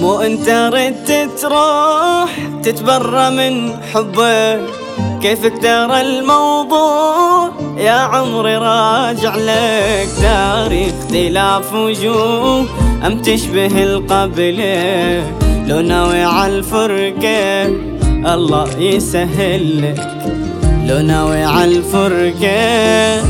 وانت ردت تروح تتبرى من حبه. كيفك ترى الموضوع يا عمري راجع لك؟ داري اختلاف وجوه أم تشبه القبلة؟ لو ناوي عالفرقة الله يسهل لك، لو ناوي عالفرقة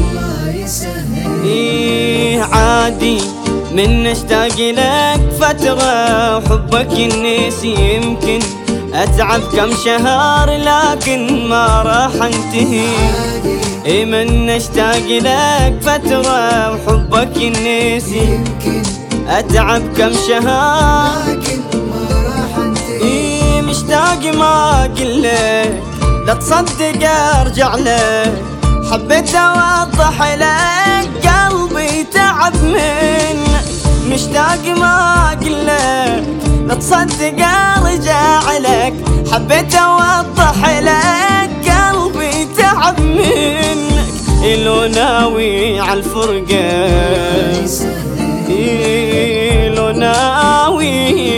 إيه عادي من اشتاق لك فترة. حبك النسي يمكن أتعب كم شهر لكن ما راح انتهي. إيه من اشتاق لك فترة وحبك النسي أتعب كم شهر لكن ما راح انتهي. إيه مشتاق ما أقلك لا تصدق أرجع لك. حبيت أوضح لك قلبي تعب منك. مشتاق ما أقلك لا تصدق أرجع لك. حبيت أوضح لك قلبي تعب منك. لو ناوي عالفرقة لو ناوي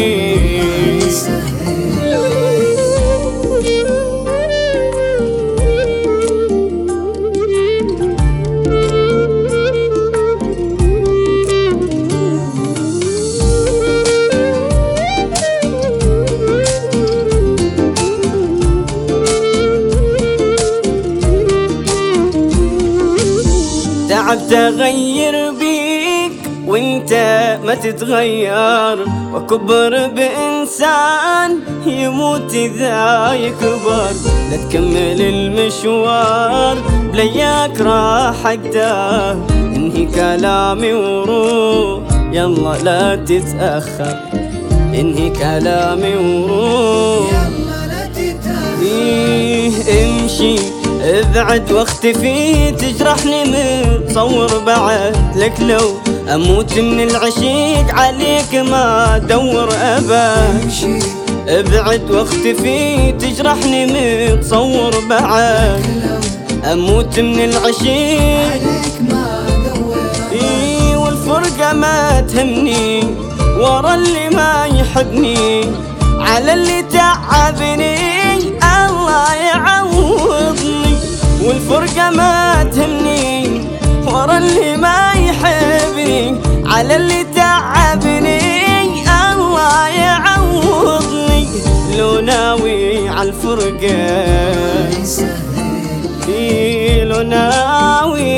تعبت أغير بيك وانت ما تتغير، وكبر بإنسان يموت إذا يكبر. لا تكمل المشوار بلياك راح أقدر. انهي كلامي وروح يلا لا تتأخر. انهي كلامي وروح يلا لا تتأخر. امشي ابعد واختفي تجرحني متصور بعد لك. لو اموت من العشيق عليك ما ادور ابد. ابعد واختفي تجرحني متصور بعد. اموت من العشيق عليك ما ادور ابد. والفرقة ما تهمني ورا اللي ما يحبني. على اللي تعبني الله يعوضني. والفرقة ما تهمني ورا اللي ما يحبني. على اللي تعبني الله يعوضني. لو ناوي عالفرقة لو ناوي